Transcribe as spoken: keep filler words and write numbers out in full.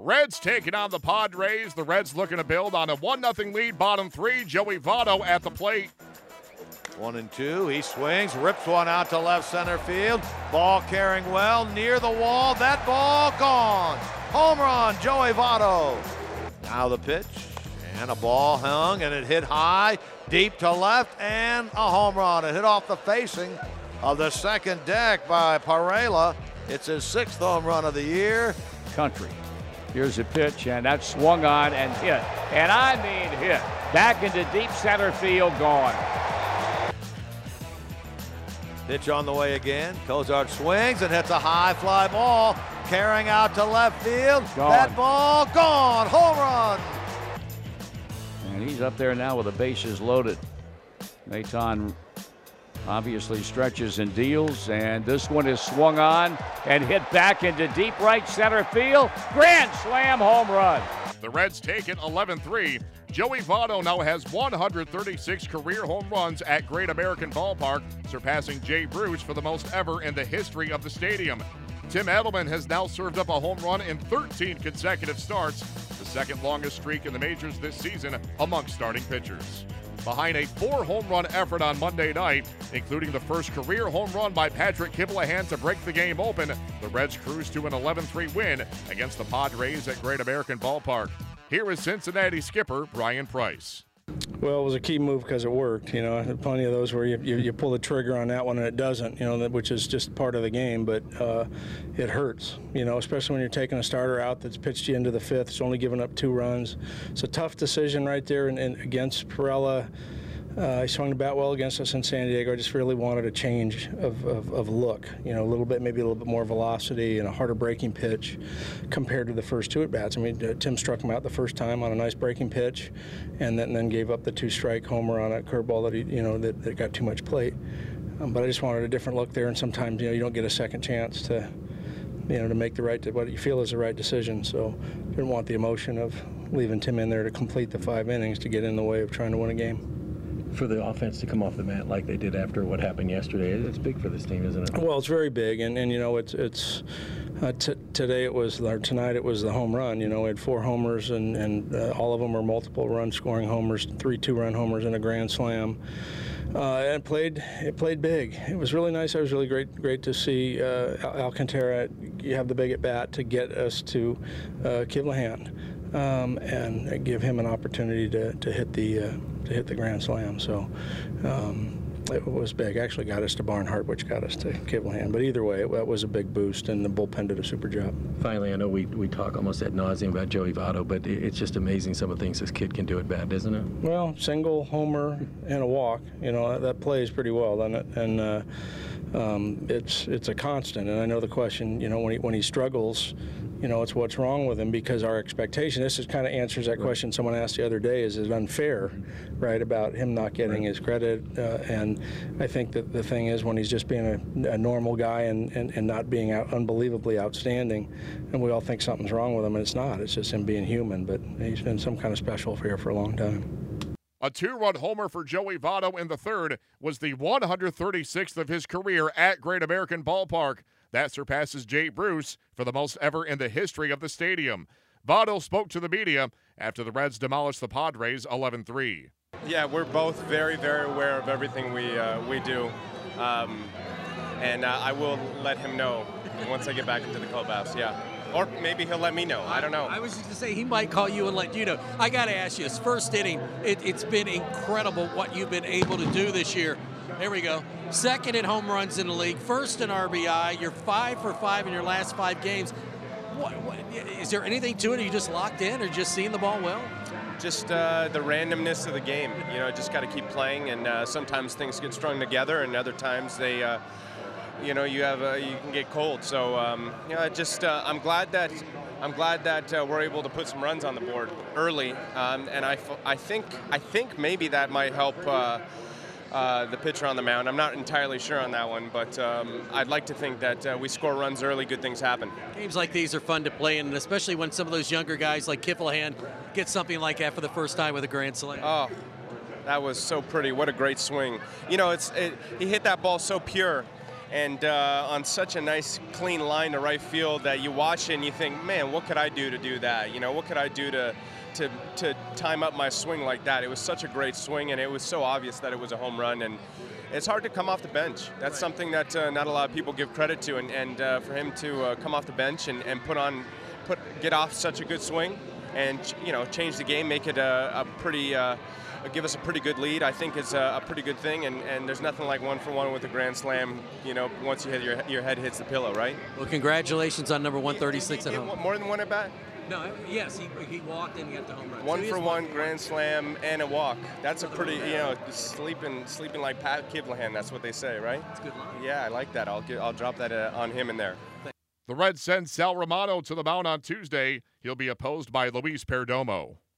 Reds taking on the Padres. The Reds looking to build on a one nothing lead, bottom three. Joey Votto at the plate. One and two, he swings, rips one out to left center field. Ball carrying well, near the wall, that ball gone. Home run, Joey Votto. Now the pitch, and a ball hung, and it hit high, deep to left, and a home run. It hit off the facing of the second deck by Parela. It's his sixth home run of the year. Country. Here's a pitch, and that's swung on and hit. And I mean hit. Back into deep center field, gone. Pitch on the way again. Cozart swings and hits a high fly ball, carrying out to left field. Gone. That ball gone. Home run. And he's up there now with the bases loaded. Maton obviously stretches and deals, and this one is swung on and hit back into deep right center field. Grand slam home run. The Reds take it eleven three. Joey Votto now has one hundred thirty-six career home runs at Great American Ballpark, surpassing Jay Bruce for the most ever in the history of the stadium. Tim Edelman has now served up a home run in thirteen consecutive starts, the second longest streak in the majors this season among starting pitchers. Behind a four-home run effort on Monday night, including the first career home run by Patrick Kivlehan to break the game open, the Reds cruise to an eleven three win against the Padres at Great American Ballpark. Here is Cincinnati skipper Brian Price. Well, it was a key move because it worked. You know, plenty of those where you, you, you pull the trigger on that one and it doesn't, you know, which is just part of the game, but uh, it hurts, you know, especially when you're taking a starter out that's pitched you into the fifth. It's only given up two runs. It's a tough decision right there and, and against Parela. Uh, he swung the bat well against us in San Diego. I just really wanted a change of, of, of look, you know, a little bit, maybe a little bit more velocity and a harder breaking pitch compared to the first two at-bats. I mean, uh, Tim struck him out the first time on a nice breaking pitch and then, and then gave up the two-strike homer on a curveball that, he, you know, that, that got too much plate. Um, but I just wanted a different look there, and sometimes, you know, you don't get a second chance to, you know, to make the right, what you feel is the right decision. So didn't want the emotion of leaving Tim in there to complete the five innings to get in the way of trying to win a game. For the offense to come off the mat like they did after what happened yesterday, it's big for this team, isn't it? Well, it's very big, and, and you know, it's it's uh, t today it was or tonight it was the home run. You know, we had four homers, and and uh, all of them were multiple run scoring homers, three two-run homers and a grand slam. Uh, and it played it played big. It was really nice. It was really great great to see uh, Alcantara have the big at bat to get us to uh, Kivlehan. Um, and give him an opportunity to, to hit the uh, to hit the grand slam. So um, it was big. Actually got us to Barnhart, which got us to Kivlehan. But either way, it, it was a big boost, and the bullpen did a super job. Finally, I know we, we talk almost ad nauseum about Joey Votto, but it, it's just amazing some of the things this kid can do at bat, isn't it? Well, single, homer, and a walk. You know, that, that plays pretty well, doesn't it? And uh, um, it's it's a constant. And I know the question, you know, when he, when he struggles, you know, it's what's wrong with him, because our expectation, this is kind of answers that question someone asked the other day, is it unfair, right, about him not getting his credit. Uh, and I think that the thing is, when he's just being a, a normal guy and, and, and not being out, unbelievably outstanding, and we all think something's wrong with him, and it's not. It's just him being human, but he's been some kind of special here for a long time. A two-run homer for Joey Votto in the third was the one hundred thirty-sixth of his career at Great American Ballpark. That surpasses Jay Bruce for the most ever in the history of the stadium. Votto spoke to the media after the Reds demolished the Padres eleven three. Yeah, we're both very, very aware of everything we uh, we do, um, and uh, I will let him know once I get back into the clubhouse. Yeah, or maybe he'll let me know. I don't know. I was just to say he might call you and let you know. I got to ask you, this first inning, it, it's been incredible what you've been able to do this year. There we go. Second in home runs in the league, first in R B I. You're five for five in your last five games. What, what, is there anything to it? Are you just locked in, or just seeing the ball well? Just uh, the randomness of the game. You know, just got to keep playing, and uh, sometimes things get strung together, and other times they, uh, you know, you have uh, you can get cold. So, um, you know, just uh, I'm glad that I'm glad that uh, we're able to put some runs on the board early, um, and I, I think I think maybe that might help. Uh, Uh, the pitcher on the mound. I'm not entirely sure on that one, but um, I'd like to think that uh, we score runs early, good things happen. Games like these are fun to play in, and especially when some of those younger guys like Kivlehan get something like that for the first time with a grand slam. Oh, that was so pretty. What a great swing. You know, it's it, he hit that ball so pure, and uh, on such a nice, clean line to right field that you watch it and you think, man, what could I do to do that? You know, what could I do to, to, to time up my swing like that? It was such a great swing, and it was so obvious that it was a home run. And it's hard to come off the bench. That's right. Something that uh, not a lot of people give credit to, and, and uh, for him to uh, come off the bench and, and put on, put get off such a good swing, and you know, change the game, make it a, a pretty. Uh, give us a pretty good lead, I think is a, a pretty good thing, and, and there's nothing like one for one with a grand slam, you know, once you hit your, your head hits the pillow, right? Well, congratulations on number one thirty-six at home. More than one at bat? No, yes, he, he walked and he got the home run. One so for one, grand slam, and a walk. That's a pretty, you know, sleeping sleeping like Pat Kivlahan, that's what they say, right? That's a good line. Yeah, I like that. I'll, get, I'll drop that uh, on him in there. The Reds send Sal Romano to the mound on Tuesday. He'll be opposed by Luis Perdomo.